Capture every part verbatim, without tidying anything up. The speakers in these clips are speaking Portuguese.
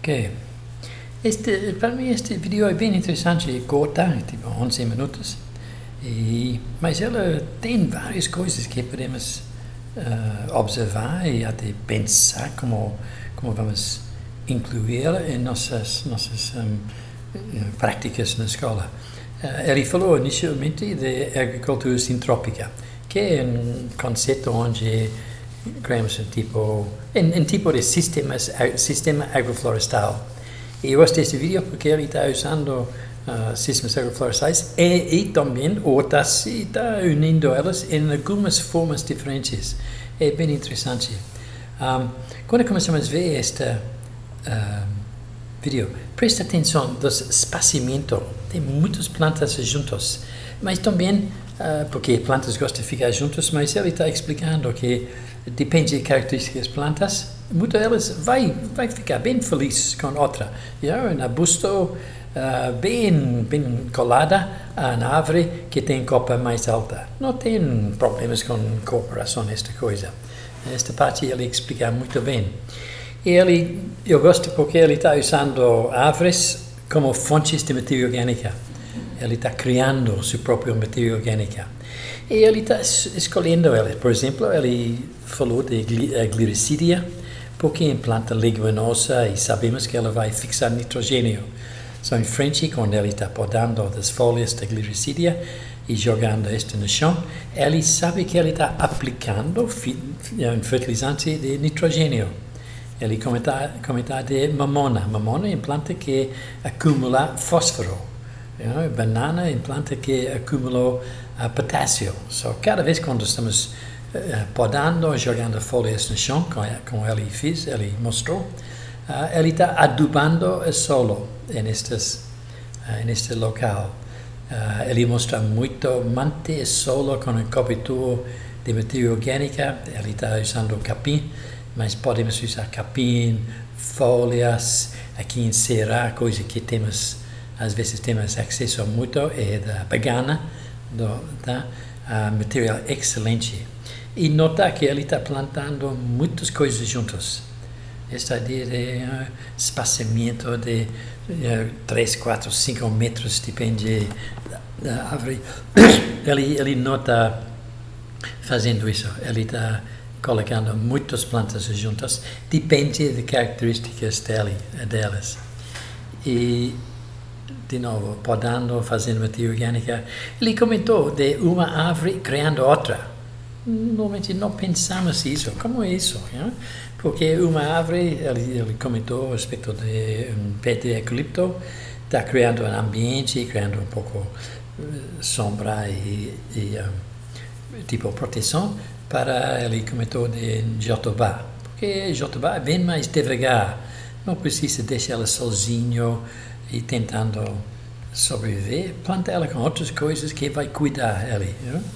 Ok. Este, para mim este vídeo é bem interessante, é curta, tipo onze minutos, e, mas ela tem várias coisas que podemos uh, observar e até pensar como, como vamos incluí-la em nossas, nossas um, práticas na escola. Uh, ele falou inicialmente de agricultura sintrópica, que é um conceito onde criamos um tipo, um, um tipo de sistemas, sistema agroflorestal. E eu gostei deste vídeo porque ele está usando uh, sistemas agroflorestais e, e também outras, e está unindo elas em algumas formas diferentes. É bem interessante. Um, quando começamos a ver este uh, vídeo, presta atenção do espaçamento. Tem muitas plantas juntas, mas também, uh, porque plantas gostam de ficar juntas, mas ele está explicando que depende de características das plantas, muitas delas vai, vai ficar bem feliz com outra. Yeah? Um arbusto uh, bem, bem colada a uma árvore que tem copa mais alta. Não tem problemas com cooperação, esta coisa. Esta parte ele explica muito bem. E ele, eu gosto porque ele está usando árvores como fontes de matéria orgânica. Ele está criando sua própria matéria orgânica. E ele está escolhendo elas. Por exemplo, ele falou de gliricídia, porque é uma planta leguminosa e sabemos que ela vai fixar nitrogênio. Só em frente, quando ele está podando as folhas da gliricídia e jogando isto no chão, ele sabe que ele está aplicando um fertilizante de nitrogênio. Ele comenta, comenta de mamona. Mamona é uma planta que acumula fósforo. Yeah, banana é uma planta que acumulou uh, potássio. So, cada vez quando estamos uh, podando, jogando folhas no chão, como ele fez, ele mostrou, uh, ele está adubando o solo nestes, uh, neste local. Uh, ele mostra muito, mantém o solo com um cobertor de matéria orgânica. Ele está usando capim, mas podemos usar capim, folhas, aqui em Ceará, coisa que temos. Às vezes temos acesso muito, é da bagana, do, tá? Uh, material excelente. E nota que ele está plantando muitas coisas juntas. Esta ideia de uh, espaçamento de uh, três, quatro, cinco metros, depende da, da árvore. ele, ele não está fazendo isso, ele está colocando muitas plantas juntas, depende de características dele, delas. E de novo, podando, fazendo matéria orgânica. Ele comentou de uma árvore criando outra. Normalmente não pensamos isso. Como é isso? Yeah? Porque uma árvore, ele, ele comentou a respeito de um pé de eucalipto, está criando um ambiente, criando um pouco uh, sombra e, e um, tipo proteção, para, ele comentou de jatobá. Porque jatobá é bem mais devagar. Não precisa deixar ela sozinho e tentando sobreviver, planta ela com outras coisas que vai cuidar ele.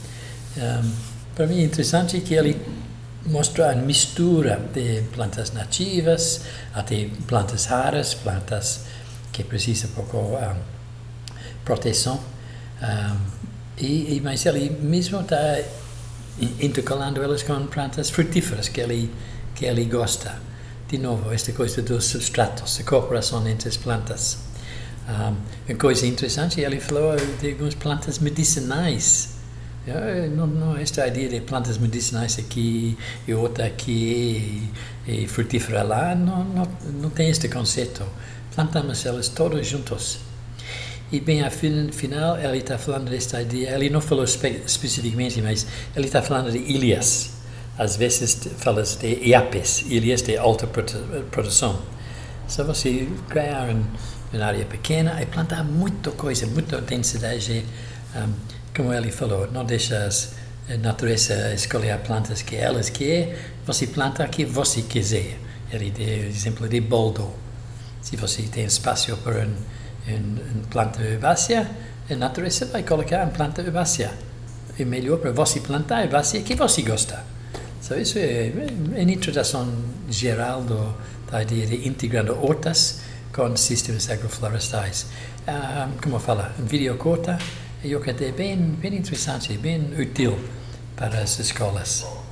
Um, para mim é interessante que ele mostra a mistura de plantas nativas, até plantas raras, plantas que precisam um pouco um, proteção. Um, e, e, mas ele mesmo está intercalando elas com plantas frutíferas que ele, que ele gosta. De novo, esta coisa dos substratos, a cooperação entre as plantas. Um, uma coisa interessante, ele falou de algumas plantas medicinais. Yeah, não, não, esta ideia de plantas medicinais aqui e outra aqui e, e frutífera lá, não, não, não tem este conceito. Plantamos elas todas juntas. E bem, ao final, ele está falando desta ideia, ele não falou espe especificamente, mas ele está falando de ilhas. Às vezes fala de iapes, ilhas de alta produção. Se você criar um uma área pequena e plantar muita coisa, muita densidade, um, como ele falou, não deixa a natureza escolher plantas que elas querem, você planta o que você quiser. Ele deu o exemplo de boldo. Se você tem espaço para uma um, um planta herbácea, a natureza vai colocar uma planta herbácea. É melhor para você plantar a herbácea que você gosta. So, isso é uma introdução geral do, da ideia de integrando hortas com sistemas agroflorestais. Um, como eu falo, um vídeo curto, eu creio bem, bem interessante, bem útil para as escolas.